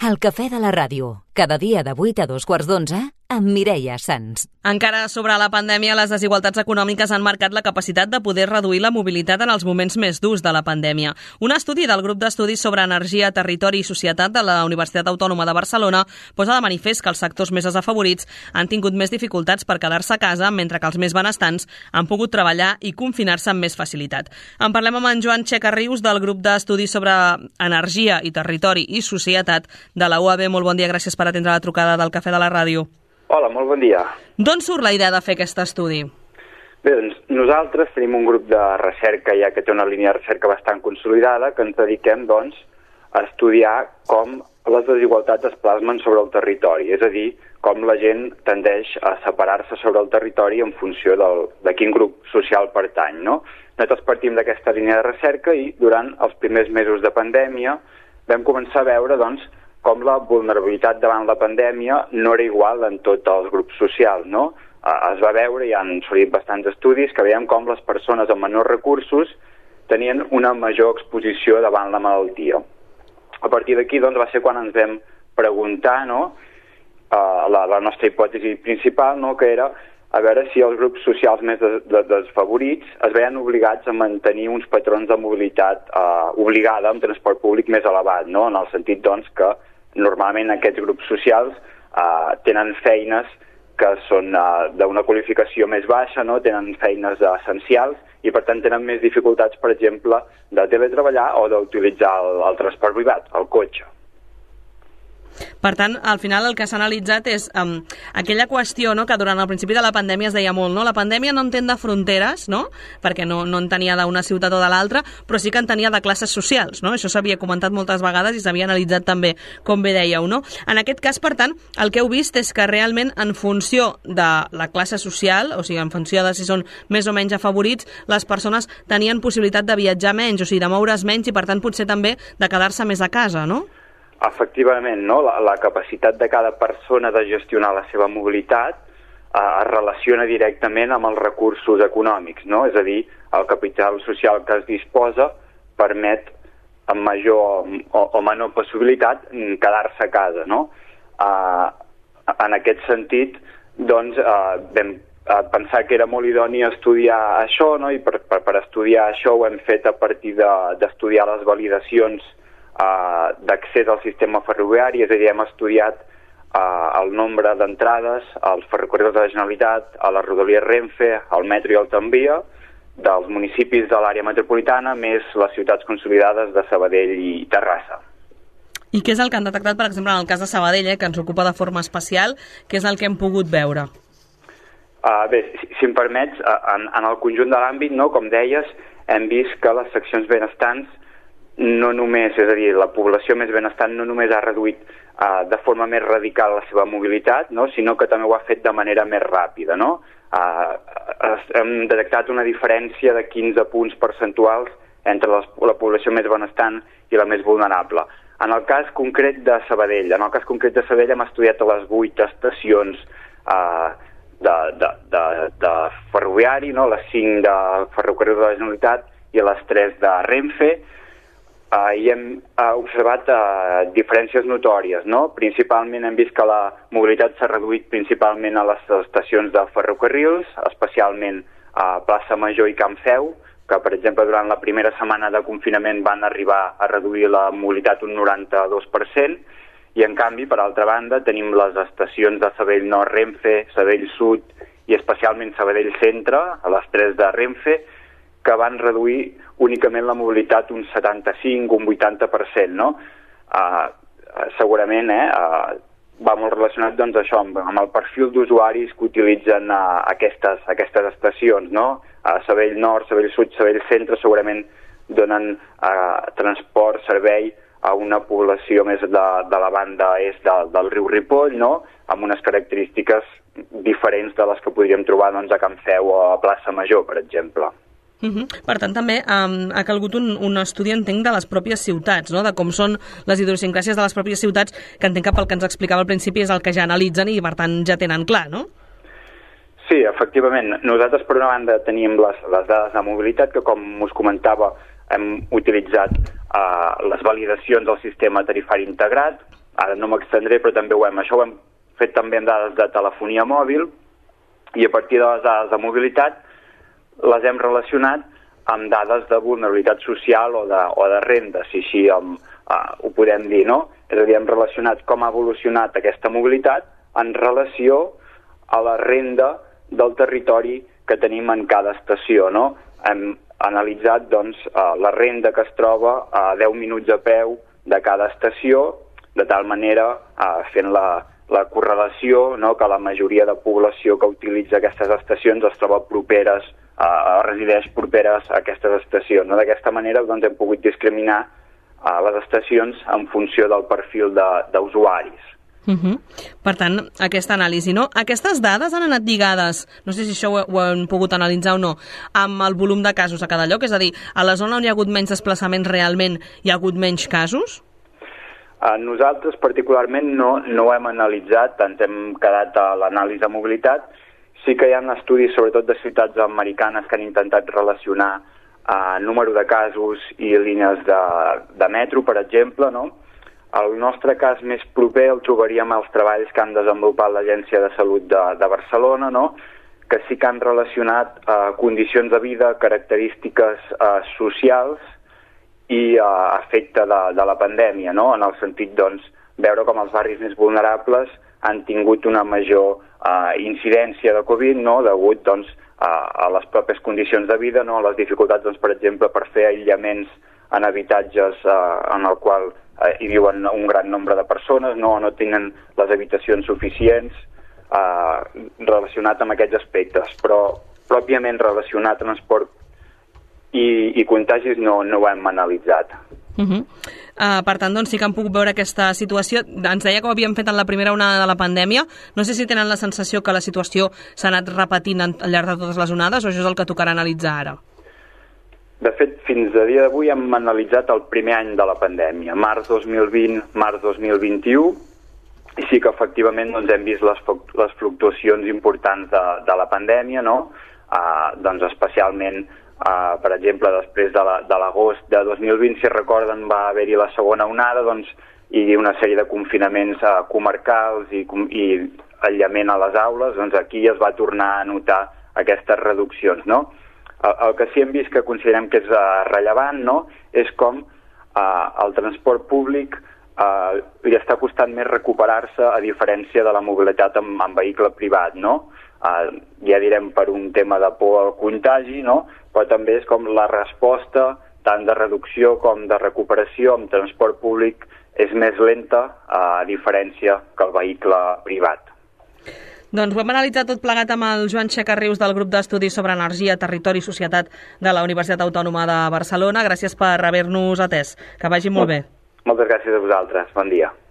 El cafè de la ràdio, cada dia de 8 a 2:15 amb Mireia Sans. Encara sobre la pandèmia, les desigualtats econòmiques han marcat la capacitat de poder reduir la mobilitat en els moments més durs de la pandèmia. Un estudi del grup d'estudis sobre energia, territori i societat de la Universitat Autònoma de Barcelona posa de manifest que els sectors més desafavorits han tingut més dificultats per quedar-se a casa, mentre que els més benestants han pogut treballar i confinar-se amb més facilitat. En parlem amb en Joan Checa Rius, del grup d'estudis sobre energia i territori i societat de la UAB. Molt bon dia, gràcies per atendre la trucada del Cafè de la Ràdio. Hola, molt bon dia. D'on surt la idea de fer aquest estudi? Bé, doncs nosaltres tenim un grup de recerca, ja que té una línia de recerca bastant consolidada, que ens dediquem, doncs, a estudiar com les desigualtats es plasmen sobre el territori, és a dir, com la gent tendeix a separar-se sobre el territori en funció de quin grup social pertany, no? Nosaltres partim d'aquesta línia de recerca i durant els primers mesos de pandèmia vam començar a veure, doncs, com la vulnerabilitat davant la pandèmia no era igual en tots els grups socials, no? Es va veure, i han sortit bastants estudis, que veiem com les persones amb menors recursos tenien una major exposició davant la malaltia. A partir d'aquí, doncs, va ser quan ens vam preguntar, no?, la nostra hipòtesi principal, no?, que era a veure si els grups socials més desfavorits es veien obligats a mantenir uns patrons de mobilitat obligada amb transport públic més elevat, no?, en el sentit, doncs, que normalment aquests grups socials tenen feines que són d'una qualificació més baixa, no?, tenen feines essencials i, per tant, tenen més dificultats, per exemple, de teletreballar o d'utilitzar el transport privat, el cotxe. Per tant, al final el que s'ha analitzat és aquella qüestió, no?, que durant el principi de la pandèmia es deia molt, no? La pandèmia no entén de fronteres, no?, perquè no en tenia d'una ciutat o de l'altra, però sí que en tenia de classes socials, no? Això s'havia comentat moltes vegades i s'havia analitzat també, com bé dèieu, no? En aquest cas, per tant, el que heu vist és que realment en funció de la classe social, o sigui, en funció de si són més o menys afavorits, les persones tenien possibilitat de viatjar menys, o sigui, de moure's menys i, per tant, potser també de quedar-se més a casa, no? Efectivament, no? La capacitat de cada persona de gestionar la seva mobilitat es relaciona directament amb els recursos econòmics, no? És a dir, el capital social que es disposa permet amb major o menor possibilitat quedar-se a casa, no? En aquest sentit, doncs, vam pensar que era molt idoni estudiar això, no? I per estudiar això ho hem fet a partir d'estudiar les validacions d'accés al sistema ferroviari, és a dir, hem estudiat el nombre d'entrades als ferrocarrils de la Generalitat, a les rodalies Renfe, al metro i al tramvia, dels municipis de l'àrea metropolitana, més les ciutats consolidades de Sabadell i Terrassa. I què és el que han detectat, per exemple, en el cas de Sabadell, que ens ocupa de forma especial, què és el que hem pogut veure? Bé, si em permets, en el conjunt de l'àmbit, no, com deies, hem vist que les seccions benestants no només, és a dir, la població més benestant no només ha reduït de forma més radical la seva mobilitat, no?, sinó que també ho ha fet de manera més ràpida, no? Hem detectat una diferència de 15 punts percentuals entre la població més benestant i la més vulnerable. En el cas concret de Sabadell, hem estudiat a les 8 estacions de ferroviari, no?, les 5 de ferrocarril de la Generalitat i les 3 de Renfe, i hem observat diferències notòries, no? Principalment hem vist que la mobilitat s'ha reduït principalment a les estacions de ferrocarrils, especialment a Plaça Major i Can Feu, que, per exemple, durant la primera setmana de confinament van arribar a reduir la mobilitat un 92%, i, en canvi, per altra banda, tenim les estacions de Sabadell Nord, Renfe, Sabadell Sud i especialment Sabadell Centre, a les 3 de Renfe, que van reduir únicament la mobilitat un 75, un 80%, no? Segurament va molt relacionat, doncs, això, amb el perfil d'usuaris que utilitzen aquestes estacions, no? Sabadell Nord, Sabadell Sud, Sabadell Centre segurament donen transport, servei a una població més de la banda est del riu Ripoll, no?, amb unes característiques diferents de les que podríem trobar, doncs, a Can Feu o a Plaça Major, per exemple. Per tant, també ha calgut un estudi, entenc, de les pròpies ciutats, no?, de com són les idiosincràsies de les pròpies ciutats, que entenc que pel que ens explicava al principi és el que ja analitzen i, per tant, ja tenen clar, no? Sí, efectivament. Nosaltres, per una banda, tenim les dades de mobilitat, que, com us comentava, hem utilitzat les validacions del sistema tarifari integrat, ara no m'extendré, però també això ho hem fet també amb dades de telefonia mòbil, i a partir de les dades de mobilitat les hem relacionat amb dades de vulnerabilitat social o de renda, si així ho podem dir, no? És a dir, hem relacionat com ha evolucionat aquesta mobilitat en relació a la renda del territori que tenim en cada estació, no? Hem analitzat, doncs, la renda que es troba a 10 minuts a peu de cada estació, de tal manera, fent la correlació, no?, que la majoria de població que utilitza aquestes estacions es troba properes, resideix properes a aquestes estacions. No? D'aquesta manera, doncs, hem pogut discriminar les estacions en funció del perfil d'usuaris. Per tant, aquesta anàlisi, no? Aquestes dades han anat lligades, no sé si això ho hem pogut analitzar o no, amb el volum de casos a cada lloc? És a dir, a la zona on hi ha hagut menys desplaçaments realment hi ha hagut menys casos? Nosaltres particularment no ho hem analitzat, ens hem quedat a l'anàlisi de mobilitat. Sí que hi ha estudis, sobretot de ciutats americanes, que han intentat relacionar número de casos i línies de metro, per exemple, no? El nostre cas més proper el trobaríem als treballs que han desenvolupat l'Agència de Salut de Barcelona, no? Que sí que han relacionat condicions de vida, característiques socials i efecte de la pandèmia, no? En el sentit, doncs, veure com els barris més vulnerables han tingut una major incidència de Covid, no? Degut, doncs, a les pròpies condicions de vida, no? A les dificultats, doncs, per exemple, per fer aïllaments en habitatges en el qual hi viuen un gran nombre de persones, no tenen les habitacions suficients, relacionat amb aquests aspectes, però pròpiament relacionat amb transport i contagis no ho hem analitzat. Per tant, doncs, sí que han pogut veure aquesta situació. Ens deia que ho havíem fet en la primera onada de la pandèmia. No sé si tenen la sensació que la situació s'ha anat repetint al llarg de totes les onades o això és el que tocarà analitzar ara? De fet, fins a dia d'avui hem analitzat el primer any de la pandèmia, març 2020, març 2021, i sí que efectivament doncs, hem vist les fluctuacions importants de la pandèmia, no? Doncs especialment, per exemple, després de l'agost de 2020, si recorden, va haver-hi la segona onada, doncs, i una sèrie de confinaments comarcals i aïllament a les aules, doncs aquí es va tornar a notar aquestes reduccions, no? El que sí hem vist que considerem que és rellevant, no?, és com el transport públic li està costant més recuperar-se a diferència de la mobilitat amb vehicle privat, no? Ja direm per un tema de por al contagi, no?, però també és com la resposta tant de reducció com de recuperació amb transport públic és més lenta a diferència que el vehicle privat. Doncs ho hem analitzat tot plegat amb el Joan Xacarrius del grup d'estudis sobre energia, territori i societat de la Universitat Autònoma de Barcelona. Gràcies per haver-nos atès. Que vagi molt bé. Moltes gràcies a vosaltres. Bon dia.